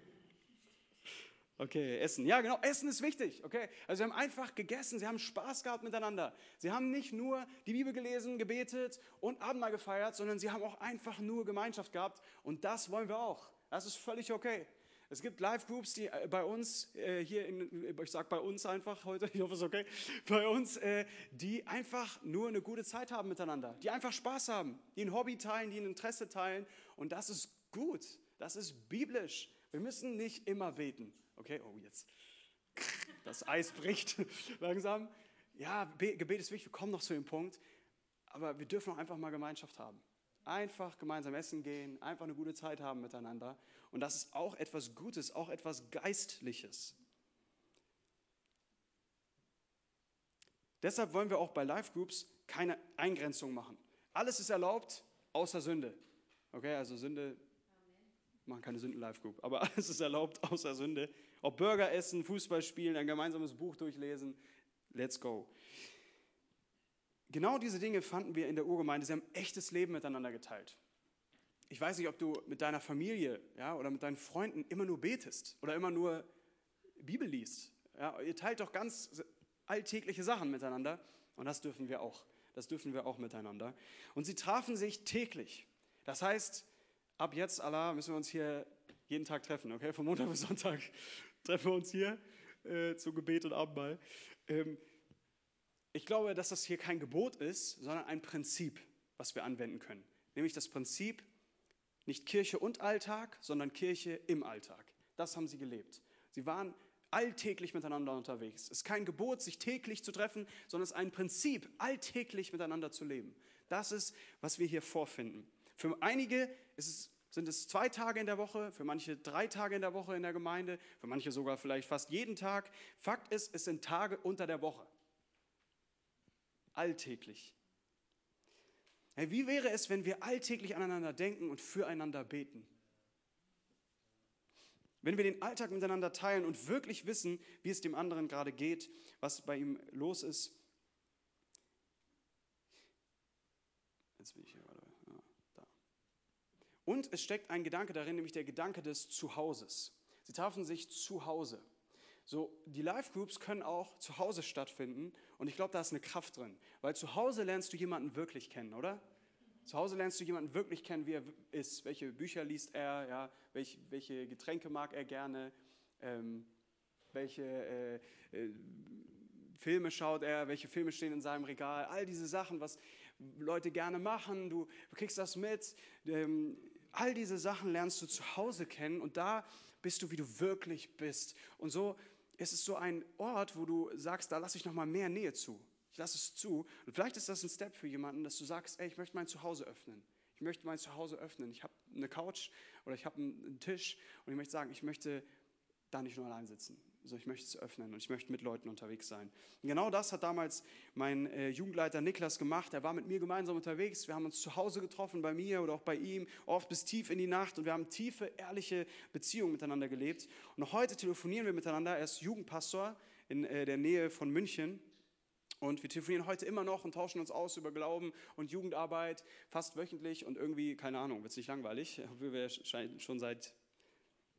Speaker 2: Okay, Essen. Ja, genau, Essen ist wichtig. Okay, also sie haben einfach gegessen, sie haben Spaß gehabt miteinander. Sie haben nicht nur die Bibel gelesen, gebetet und Abendmahl gefeiert, sondern sie haben auch einfach nur Gemeinschaft gehabt. Und das wollen wir auch. Das ist völlig okay. Es gibt Live-Groups, die bei uns äh, hier, in, ich sage bei uns einfach heute, ich hoffe es ist okay, bei uns, äh, die einfach nur eine gute Zeit haben miteinander, die einfach Spaß haben, die ein Hobby teilen, die ein Interesse teilen und das ist gut, das ist biblisch. Wir müssen nicht immer beten, okay, oh jetzt, das Eis bricht langsam. Ja, Gebet ist wichtig, wir kommen noch zu dem Punkt, aber wir dürfen auch einfach mal Gemeinschaft haben. Einfach gemeinsam essen gehen, einfach eine gute Zeit haben miteinander. Und das ist auch etwas Gutes, auch etwas Geistliches. Deshalb wollen wir auch bei Live-Groups keine Eingrenzung machen. Alles ist erlaubt, außer Sünde. Okay, also Sünde, wir machen keine Sünden-Live-Group, aber alles ist erlaubt, außer Sünde. Ob Burger essen, Fußball spielen, ein gemeinsames Buch durchlesen, let's go. Genau diese Dinge fanden wir in der Urgemeinde. Sie haben echtes Leben miteinander geteilt. Ich weiß nicht, ob du mit deiner Familie ja, oder mit deinen Freunden immer nur betest oder immer nur Bibel liest. Ja, ihr teilt doch ganz alltägliche Sachen miteinander und das dürfen wir auch. Das dürfen wir auch miteinander. Und sie trafen sich täglich. Das heißt, ab jetzt, Allah, müssen wir uns hier jeden Tag treffen. Okay? Von Montag bis Sonntag treffen wir uns hier äh, zu Gebet und Abendmahl. Ähm, Ich glaube, dass das hier kein Gebot ist, sondern ein Prinzip, was wir anwenden können. Nämlich das Prinzip, nicht Kirche und Alltag, sondern Kirche im Alltag. Das haben sie gelebt. Sie waren alltäglich miteinander unterwegs. Es ist kein Gebot, sich täglich zu treffen, sondern es ist ein Prinzip, alltäglich miteinander zu leben. Das ist, was wir hier vorfinden. Für einige ist es, sind es zwei Tage in der Woche, für manche drei Tage in der Woche in der Gemeinde, für manche sogar vielleicht fast jeden Tag. Fakt ist, es sind Tage unter der Woche. Alltäglich. Hey, wie wäre es, wenn wir alltäglich aneinander denken und füreinander beten? Wenn wir den Alltag miteinander teilen und wirklich wissen, wie es dem anderen gerade geht, was bei ihm los ist. Jetzt bin ich hier gerade. Ja, da. Und es steckt ein Gedanke darin, nämlich der Gedanke des Zuhauses. Sie trafen sich zu Hause. So, die Live-Groups können auch zu Hause stattfinden und ich glaube, da ist eine Kraft drin, weil zu Hause lernst du jemanden wirklich kennen, oder? Zu Hause lernst du jemanden wirklich kennen, wie er ist, welche Bücher liest er, ja, welche, welche Getränke mag er gerne, ähm, welche äh, äh, Filme schaut er, welche Filme stehen in seinem Regal, all diese Sachen, was Leute gerne machen, du, du kriegst das mit, ähm, all diese Sachen lernst du zu Hause kennen und da bist du, wie du wirklich bist. Und so ist es so ein Ort, wo du sagst, da lasse ich nochmal mehr Nähe zu. Ich lasse es zu. Und vielleicht ist das ein Step für jemanden, dass du sagst, ey, ich möchte mein Zuhause öffnen. Ich möchte mein Zuhause öffnen. Ich habe eine Couch oder ich habe einen Tisch und ich möchte sagen, ich möchte da nicht nur allein sitzen. Also ich möchte es öffnen und ich möchte mit Leuten unterwegs sein. Und genau das hat damals mein äh, Jugendleiter Niklas gemacht. Er war mit mir gemeinsam unterwegs. Wir haben uns zu Hause getroffen, bei mir oder auch bei ihm, oft bis tief in die Nacht. Und wir haben tiefe, ehrliche Beziehungen miteinander gelebt. Und auch heute telefonieren wir miteinander. Er ist Jugendpastor in äh, der Nähe von München. Und wir telefonieren heute immer noch und tauschen uns aus über Glauben und Jugendarbeit fast wöchentlich. Und irgendwie, keine Ahnung, wird es nicht langweilig, obwohl wir schon seit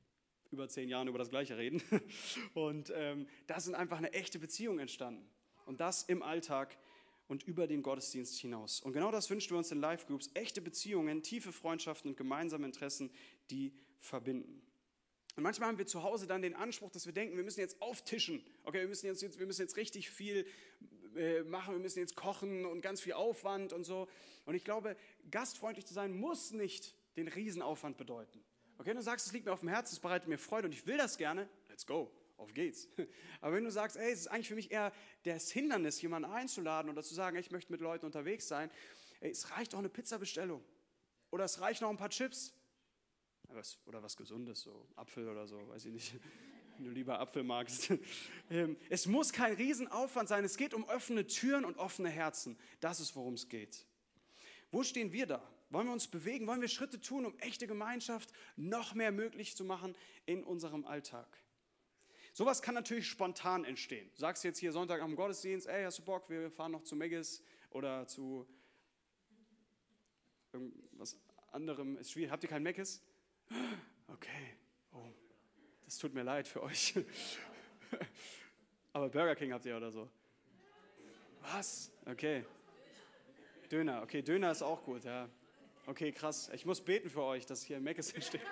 Speaker 2: über zehn Jahren über das Gleiche reden. Und ähm, da sind einfach eine echte Beziehung entstanden. Und das im Alltag und über den Gottesdienst hinaus. Und genau das wünschen wir uns in Life Groups. Echte Beziehungen, tiefe Freundschaften und gemeinsame Interessen, die verbinden. Und manchmal haben wir zu Hause dann den Anspruch, dass wir denken, wir müssen jetzt auftischen. Okay, wir müssen jetzt, wir müssen jetzt richtig viel äh, machen, wir müssen jetzt kochen und ganz viel Aufwand und so. Und ich glaube, gastfreundlich zu sein muss nicht den Riesenaufwand bedeuten. Okay, du sagst, es liegt mir auf dem Herzen, es bereitet mir Freude und ich will das gerne, let's go, auf geht's. Aber wenn du sagst, ey, es ist eigentlich für mich eher das Hindernis, jemanden einzuladen oder zu sagen, ey, ich möchte mit Leuten unterwegs sein, ey, es reicht auch eine Pizzabestellung oder es reicht noch ein paar Chips. Was, oder was Gesundes, so Apfel oder so, weiß ich nicht, wenn du lieber Apfel magst. Es muss kein Riesenaufwand sein, es geht um offene Türen und offene Herzen. Das ist, worum es geht. Wo stehen wir da? Wollen wir uns bewegen? Wollen wir Schritte tun, um echte Gemeinschaft noch mehr möglich zu machen in unserem Alltag? Sowas kann natürlich spontan entstehen. Du sagst jetzt hier Sonntag am Gottesdienst, ey, hast du Bock, wir fahren noch zu Meggis oder zu irgendwas anderem. Ist schwierig. Habt ihr kein Meggis? Okay, oh, das tut mir leid für euch. Aber Burger King habt ihr oder so. Was? Okay. Döner, okay, Döner ist auch gut, ja. Okay, krass. Ich muss beten für euch, dass hier Meggis entsteht.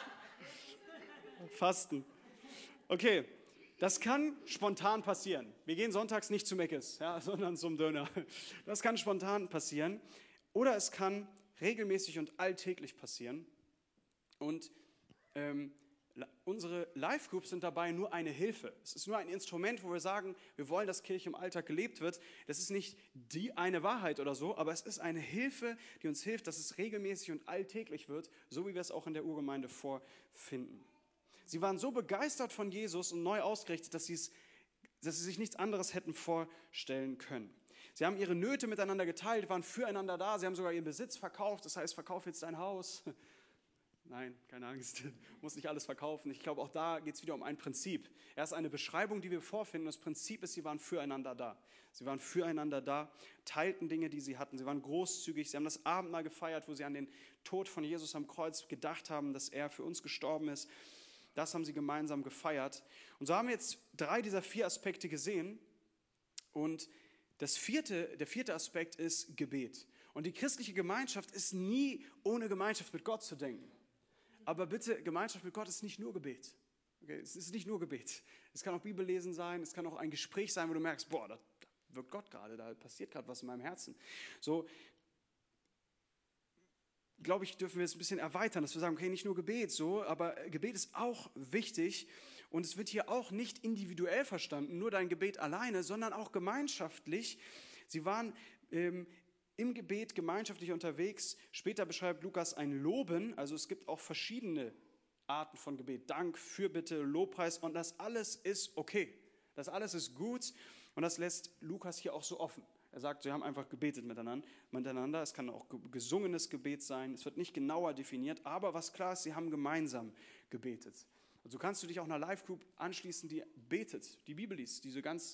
Speaker 2: Fasten. Okay, das kann spontan passieren. Wir gehen sonntags nicht zu Meggis, ja, sondern zum Döner. Das kann spontan passieren. Oder es kann regelmäßig und alltäglich passieren. Und ähm, unsere Life-Groups sind dabei nur eine Hilfe. Es ist nur ein Instrument, wo wir sagen, wir wollen, dass Kirche im Alltag gelebt wird. Das ist nicht die eine Wahrheit oder so, aber es ist eine Hilfe, die uns hilft, dass es regelmäßig und alltäglich wird, so wie wir es auch in der Urgemeinde vorfinden. Sie waren so begeistert von Jesus und neu ausgerichtet, dass, dass sie sich nichts anderes hätten vorstellen können. Sie haben ihre Nöte miteinander geteilt, waren füreinander da, sie haben sogar ihren Besitz verkauft, das heißt, verkauf jetzt dein Haus. Nein, keine Angst, muss nicht alles verkaufen. Ich glaube, auch da geht es wieder um ein Prinzip. Erst eine Beschreibung, die wir vorfinden. Das Prinzip ist, sie waren füreinander da. Sie waren füreinander da, teilten Dinge, die sie hatten. Sie waren großzügig. Sie haben das Abendmahl gefeiert, wo sie an den Tod von Jesus am Kreuz gedacht haben, dass er für uns gestorben ist. Das haben sie gemeinsam gefeiert. Und so haben wir jetzt drei dieser vier Aspekte gesehen. Und das vierte, der vierte Aspekt ist Gebet. Und die christliche Gemeinschaft ist nie ohne Gemeinschaft mit Gott zu denken. Aber bitte, Gemeinschaft mit Gott ist nicht nur Gebet. Okay, es ist nicht nur Gebet. Es kann auch Bibellesen sein, es kann auch ein Gespräch sein, wo du merkst, boah, da, da wirkt Gott gerade, da passiert gerade was in meinem Herzen. So, glaube ich, dürfen wir es ein bisschen erweitern, dass wir sagen, okay, nicht nur Gebet, so, aber Gebet ist auch wichtig und es wird hier auch nicht individuell verstanden, nur dein Gebet alleine, sondern auch gemeinschaftlich. Sie waren ähm, im Gebet gemeinschaftlich unterwegs. Später beschreibt Lukas ein Loben, also es gibt auch verschiedene Arten von Gebet. Dank, Fürbitte, Lobpreis und das alles ist okay. Das alles ist gut und das lässt Lukas hier auch so offen. Er sagt, sie haben einfach gebetet miteinander. Es kann auch gesungenes Gebet sein. Es wird nicht genauer definiert, aber was klar ist, sie haben gemeinsam gebetet. Und so kannst du dich auch einer Live-Group anschließen, die betet, die Bibel liest, diese ganz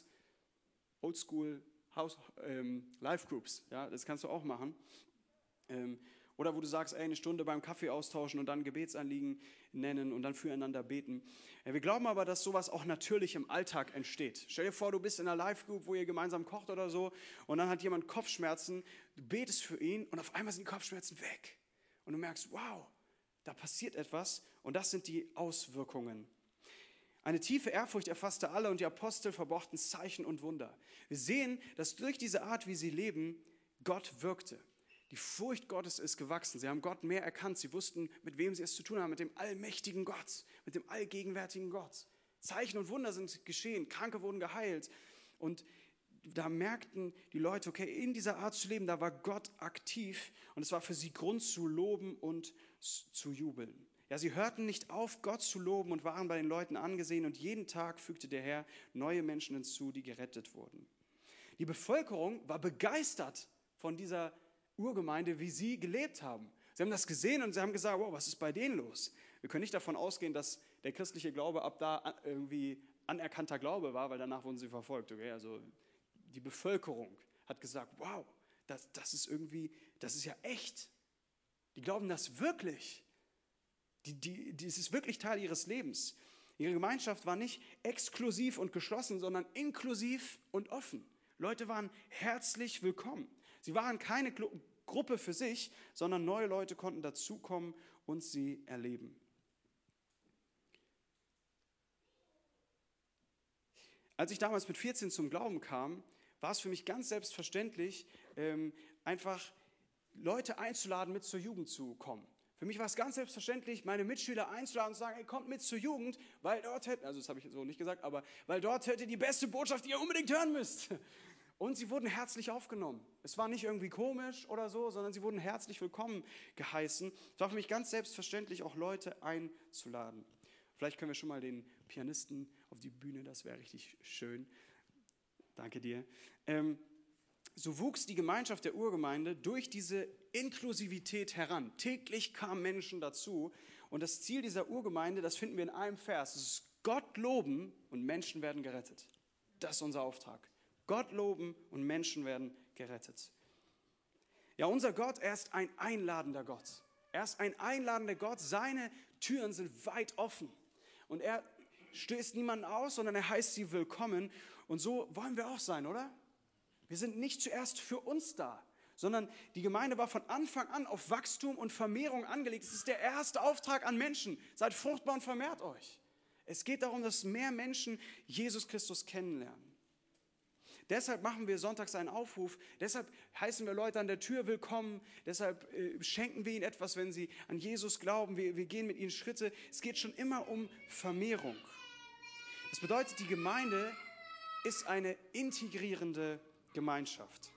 Speaker 2: oldschool House, ähm, Live-Groups, ja, das kannst du auch machen. Ähm, oder wo du sagst, ey, eine Stunde beim Kaffee austauschen und dann Gebetsanliegen nennen und dann füreinander beten. Ja, wir glauben aber, dass sowas auch natürlich im Alltag entsteht. Stell dir vor, du bist in einer Live-Group, wo ihr gemeinsam kocht oder so und dann hat jemand Kopfschmerzen, du betest für ihn und auf einmal sind die Kopfschmerzen weg. Und du merkst, wow, da passiert etwas und das sind die Auswirkungen. Eine tiefe Ehrfurcht erfasste alle und die Apostel vermochten Zeichen und Wunder. Wir sehen, dass durch diese Art, wie sie leben, Gott wirkte. Die Furcht Gottes ist gewachsen. Sie haben Gott mehr erkannt. Sie wussten, mit wem sie es zu tun haben, mit dem allmächtigen Gott, mit dem allgegenwärtigen Gott. Zeichen und Wunder sind geschehen, Kranke wurden geheilt. Und da merkten die Leute, okay, in dieser Art zu leben, da war Gott aktiv und es war für sie Grund zu loben und zu jubeln. Ja, sie hörten nicht auf, Gott zu loben und waren bei den Leuten angesehen und jeden Tag fügte der Herr neue Menschen hinzu, die gerettet wurden. Die Bevölkerung war begeistert von dieser Urgemeinde, wie sie gelebt haben. Sie haben das gesehen und sie haben gesagt, wow, was ist bei denen los? Wir können nicht davon ausgehen, dass der christliche Glaube ab da irgendwie anerkannter Glaube war, weil danach wurden sie verfolgt. Okay? Also die Bevölkerung hat gesagt, wow, das, das ist irgendwie, das ist ja echt. Die glauben das wirklich. Die, die, die, es ist wirklich Teil ihres Lebens. Ihre Gemeinschaft war nicht exklusiv und geschlossen, sondern inklusiv und offen. Leute waren herzlich willkommen. Sie waren keine Gru- Gruppe für sich, sondern neue Leute konnten dazukommen und sie erleben. Als ich damals mit vierzehn zum Glauben kam, war es für mich ganz selbstverständlich, ähm, einfach Leute einzuladen, mit zur Jugend zu kommen. Für mich war es ganz selbstverständlich, meine Mitschüler einzuladen und zu sagen, ey, kommt mit zur Jugend, weil dort hätten, also das habe ich so nicht gesagt, aber weil dort hört ihr die beste Botschaft, die ihr unbedingt hören müsst. Und sie wurden herzlich aufgenommen. Es war nicht irgendwie komisch oder so, sondern sie wurden herzlich willkommen geheißen. Es war für mich ganz selbstverständlich, auch Leute einzuladen. Vielleicht können wir schon mal den Pianisten auf die Bühne, das wäre richtig schön. Danke dir. Ähm, so wuchs die Gemeinschaft der Urgemeinde durch diese Inklusivität heran. Täglich kamen Menschen dazu. Und das Ziel dieser Urgemeinde, das finden wir in einem Vers. Es ist Gott loben und Menschen werden gerettet. Das ist unser Auftrag. Gott loben und Menschen werden gerettet. Ja, unser Gott, er ist ein einladender Gott. Er ist ein einladender Gott. Seine Türen sind weit offen. Und er stößt niemanden aus, sondern er heißt sie willkommen. Und so wollen wir auch sein, oder? Wir sind nicht zuerst für uns da, sondern die Gemeinde war von Anfang an auf Wachstum und Vermehrung angelegt. Es ist der erste Auftrag an Menschen. Seid fruchtbar und vermehrt euch. Es geht darum, dass mehr Menschen Jesus Christus kennenlernen. Deshalb machen wir sonntags einen Aufruf, deshalb heißen wir Leute an der Tür willkommen, deshalb äh, schenken wir ihnen etwas, wenn sie an Jesus glauben, wir, wir gehen mit ihnen Schritte. Es geht schon immer um Vermehrung. Das bedeutet, die Gemeinde ist eine integrierende Gemeinschaft.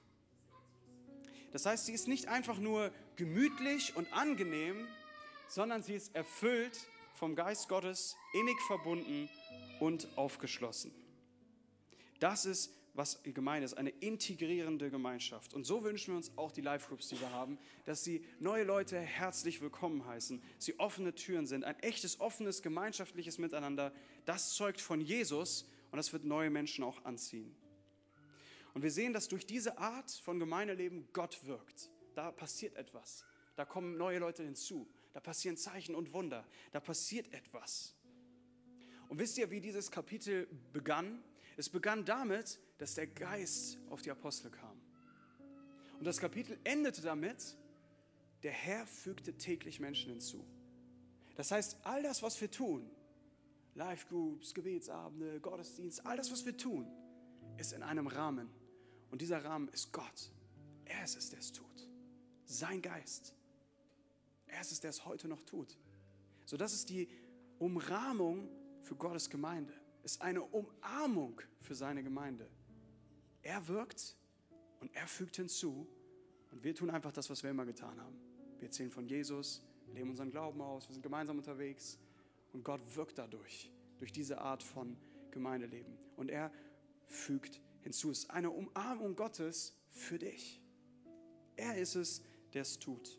Speaker 2: Das heißt, sie ist nicht einfach nur gemütlich und angenehm, sondern sie ist erfüllt vom Geist Gottes, innig verbunden und aufgeschlossen. Das ist, was die Gemeinde ist, eine integrierende Gemeinschaft. Und so wünschen wir uns auch die Live-Groups, die wir haben, dass sie neue Leute herzlich willkommen heißen, sie offene Türen sind, ein echtes, offenes, gemeinschaftliches Miteinander. Das zeugt von Jesus und das wird neue Menschen auch anziehen. Und wir sehen, dass durch diese Art von Gemeindeleben Gott wirkt. Da passiert etwas. Da kommen neue Leute hinzu. Da passieren Zeichen und Wunder. Da passiert etwas. Und wisst ihr, wie dieses Kapitel begann? Es begann damit, dass der Geist auf die Apostel kam. Und das Kapitel endete damit, der Herr fügte täglich Menschen hinzu. Das heißt, all das, was wir tun, Live-Groups, Gebetsabende, Gottesdienst, all das, was wir tun, ist in einem Rahmen. Und dieser Rahmen ist Gott. Er ist es, der es tut. Sein Geist. Er ist es, der es heute noch tut. So, das ist die Umrahmung für Gottes Gemeinde. Ist eine Umarmung für seine Gemeinde. Er wirkt und er fügt hinzu. Und wir tun einfach das, was wir immer getan haben. Wir erzählen von Jesus, wir leben unseren Glauben aus, wir sind gemeinsam unterwegs. Und Gott wirkt dadurch, durch diese Art von Gemeindeleben. Und er fügt hinzu. Es ist eine Umarmung Gottes für dich. Er ist es, der es tut.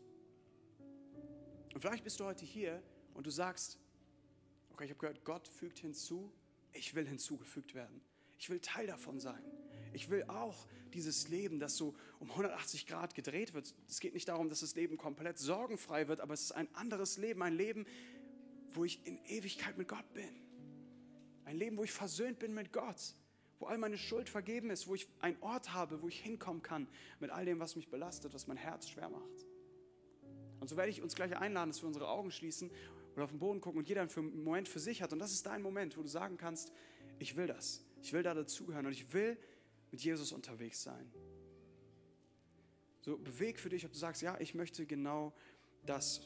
Speaker 2: Und vielleicht bist du heute hier und du sagst, okay, ich habe gehört, Gott fügt hinzu. Ich will hinzugefügt werden. Ich will Teil davon sein. Ich will auch dieses Leben, das so um hundertachtzig Grad gedreht wird. Es geht nicht darum, dass das Leben komplett sorgenfrei wird, aber es ist ein anderes Leben, ein Leben, wo ich in Ewigkeit mit Gott bin. Ein Leben, wo ich versöhnt bin mit Gott, wo all meine Schuld vergeben ist, wo ich einen Ort habe, wo ich hinkommen kann mit all dem, was mich belastet, was mein Herz schwer macht. Und so werde ich uns gleich einladen, dass wir unsere Augen schließen oder auf den Boden gucken und jeder einen Moment für sich hat. Und das ist dein Moment, wo du sagen kannst, ich will das. Ich will da dazugehören und ich will mit Jesus unterwegs sein. So beweg für dich, ob du sagst, ja, ich möchte genau das.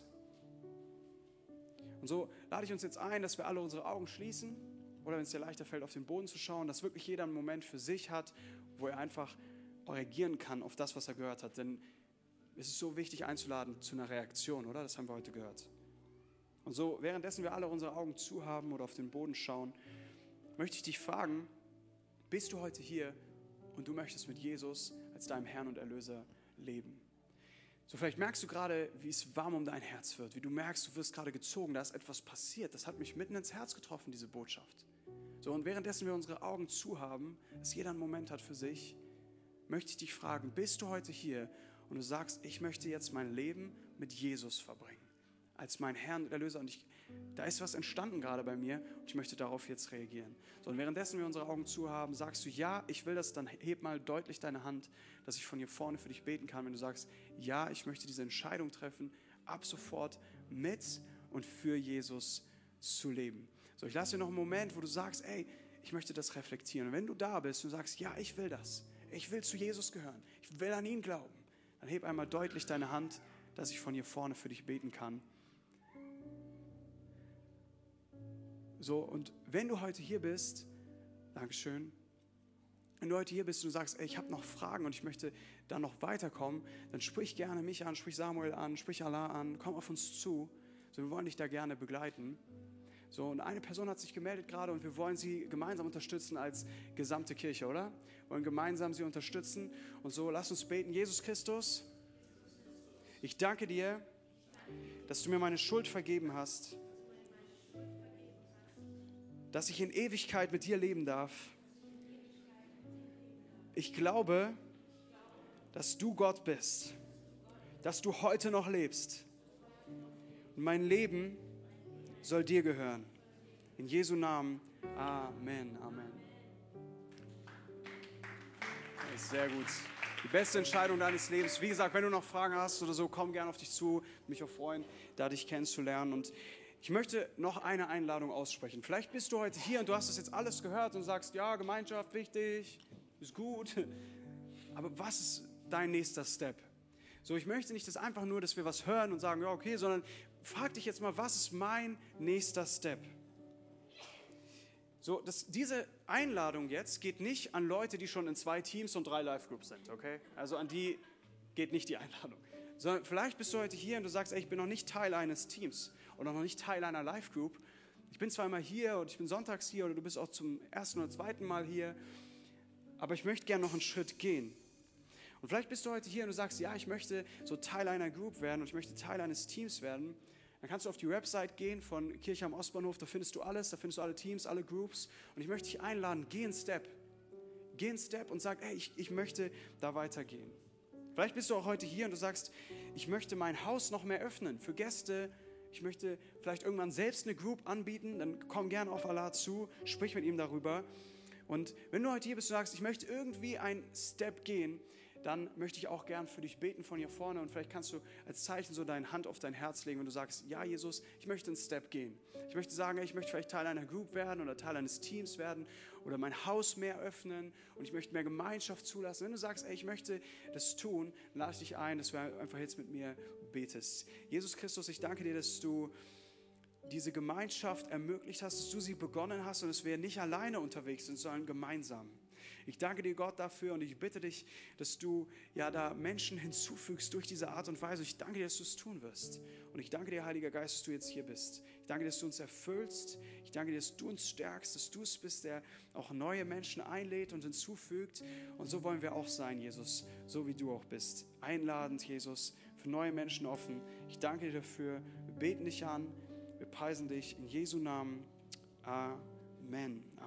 Speaker 2: Und so lade ich uns jetzt ein, dass wir alle unsere Augen schließen oder wenn es dir leichter fällt, auf den Boden zu schauen, dass wirklich jeder einen Moment für sich hat, wo er einfach reagieren kann auf das, was er gehört hat. Denn es ist so wichtig einzuladen zu einer Reaktion, oder? Das haben wir heute gehört. Und so, währenddessen wir alle unsere Augen zu haben oder auf den Boden schauen, möchte ich dich fragen, bist du heute hier und du möchtest mit Jesus als deinem Herrn und Erlöser leben? So, vielleicht merkst du gerade, wie es warm um dein Herz wird, wie du merkst, du wirst gerade gezogen, da ist etwas passiert. Das hat mich mitten ins Herz getroffen, diese Botschaft. So, und währenddessen wir unsere Augen zu haben, dass jeder einen Moment hat für sich, möchte ich dich fragen, bist du heute hier und du sagst, ich möchte jetzt mein Leben mit Jesus verbringen? als meinen Herrn und Erlöser. Und ich, da ist was entstanden gerade bei mir und ich möchte darauf jetzt reagieren. So, und währenddessen wir unsere Augen zu haben, sagst du, ja, ich will das, dann heb mal deutlich deine Hand, dass ich von hier vorne für dich beten kann. Wenn du sagst, ja, ich möchte diese Entscheidung treffen, ab sofort mit und für Jesus zu leben. So, ich lasse dir noch einen Moment, wo du sagst, ey, ich möchte das reflektieren. Und wenn du da bist und sagst, ja, ich will das, ich will zu Jesus gehören, ich will an ihn glauben, dann heb einmal deutlich deine Hand, dass ich von hier vorne für dich beten kann. So, und wenn du heute hier bist, Dankeschön, wenn du heute hier bist und du sagst, ey, ich habe noch Fragen und ich möchte da noch weiterkommen, dann sprich gerne mich an, sprich Samuel an, sprich Allah an, komm auf uns zu. So, wir wollen dich da gerne begleiten. So, und eine Person hat sich gemeldet gerade und wir wollen sie gemeinsam unterstützen als gesamte Kirche, oder? Wir wollen gemeinsam sie unterstützen. Und so, lass uns beten. Jesus Christus, ich danke dir, dass du mir meine Schuld vergeben hast, dass ich in Ewigkeit mit dir leben darf. Ich glaube, dass du Gott bist, dass du heute noch lebst. Und mein Leben soll dir gehören. In Jesu Namen. Amen. Amen. Das ist sehr gut. Die beste Entscheidung deines Lebens. Wie gesagt, wenn du noch Fragen hast oder so, komm gerne auf dich zu. Mich auch freuen, da dich kennenzulernen. Und ich möchte noch eine Einladung aussprechen. Vielleicht bist du heute hier und du hast das jetzt alles gehört und sagst, ja, Gemeinschaft, wichtig, ist gut. Aber was ist dein nächster Step? So, ich möchte nicht das einfach nur, dass wir was hören und sagen, ja, okay, sondern frag dich jetzt mal, was ist mein nächster Step? So, das, diese Einladung jetzt geht nicht an Leute, die schon in zwei Teams und drei Live-Groups sind, okay? Also an die geht nicht die Einladung. Sondern vielleicht bist du heute hier und du sagst, ey, ich bin noch nicht Teil eines Teams oder noch nicht Teil einer Live-Group. Ich bin zweimal hier und ich bin sonntags hier oder du bist auch zum ersten oder zweiten Mal hier, aber ich möchte gerne noch einen Schritt gehen. Und vielleicht bist du heute hier und du sagst, ja, ich möchte so Teil einer Group werden und ich möchte Teil eines Teams werden. Dann kannst du auf die Website gehen von Kirche am Ostbahnhof, da findest du alles, da findest du alle Teams, alle Groups. Und ich möchte dich einladen, geh einen Step. Geh einen Step und sag, ey, ich, ich möchte da weitergehen. Vielleicht bist du auch heute hier und du sagst, ich möchte mein Haus noch mehr öffnen für Gäste. Ich möchte vielleicht irgendwann selbst eine Group anbieten, dann komm gerne auf Allah zu, sprich mit ihm darüber. Und wenn du heute hier bist und sagst, ich möchte irgendwie einen Step gehen, dann möchte ich auch gern für dich beten von hier vorne und vielleicht kannst du als Zeichen so deine Hand auf dein Herz legen, wenn du sagst, ja Jesus, ich möchte einen Step gehen. Ich möchte sagen, ich möchte vielleicht Teil einer Group werden oder Teil eines Teams werden oder mein Haus mehr öffnen und ich möchte mehr Gemeinschaft zulassen. Wenn du sagst, ey, ich möchte das tun, dann lade ich dich ein, dass du einfach jetzt mit mir betest. Jesus Christus, ich danke dir, dass du diese Gemeinschaft ermöglicht hast, dass du sie begonnen hast und dass wir nicht alleine unterwegs sind, sondern gemeinsam. Ich danke dir, Gott, dafür und ich bitte dich, dass du ja da Menschen hinzufügst durch diese Art und Weise. Ich danke dir, dass du es tun wirst. Und ich danke dir, Heiliger Geist, dass du jetzt hier bist. Ich danke dir, dass du uns erfüllst. Ich danke dir, dass du uns stärkst, dass du es bist, der auch neue Menschen einlädt und hinzufügt. Und so wollen wir auch sein, Jesus, so wie du auch bist. Einladend, Jesus, für neue Menschen offen. Ich danke dir dafür. Wir beten dich an. Wir preisen dich in Jesu Namen. Amen.